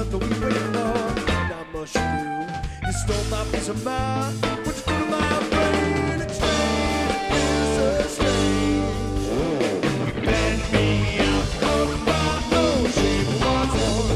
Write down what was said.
what are we waiting for? Not much to do. You stole my peace of mind. What you do to my